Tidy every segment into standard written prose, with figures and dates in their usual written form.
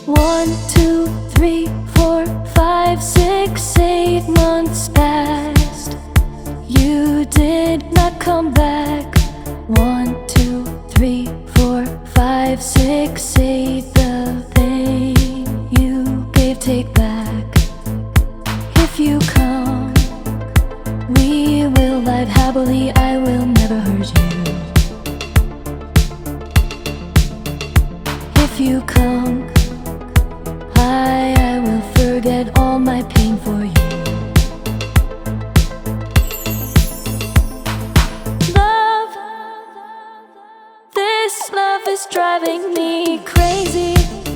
1, 2, 3, 4, 5, 6, 8 months passed. You did not come back. 1, 2, 3, 4, 5, 6, 8. The pain you gave, take back. If you come, we will live happily. I will never hurt you. If you come, I will forget all my pain for you. Love, this love is driving me crazy.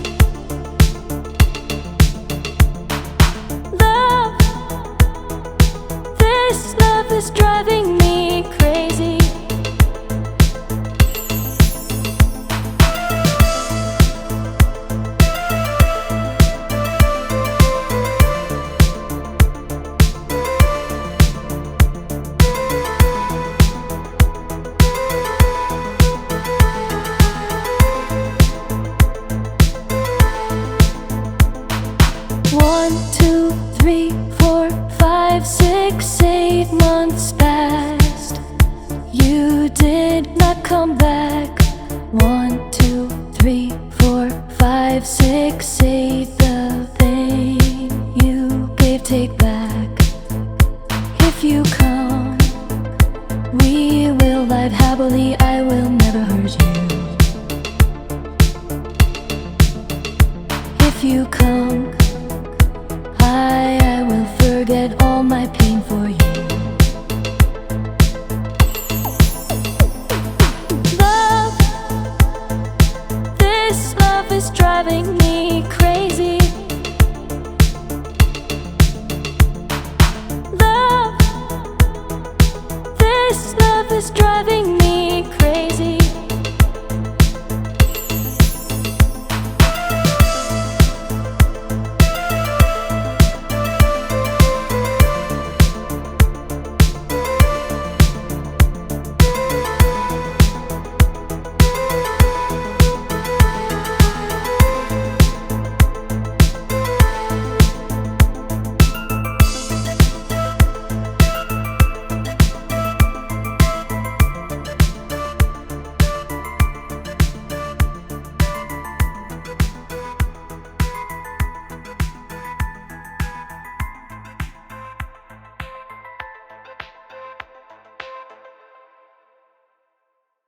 Love, this love is driving me crazy. 1, 2, 3, 4, 5, 6, 8 months passed. You did not come back. 1, 2, 3, 4, 5, 6, 8. The pain you gave, take back. If you come, we will live happily. I will never hurt you. If you come, I will forget all my pain for you. Love, this love is driving me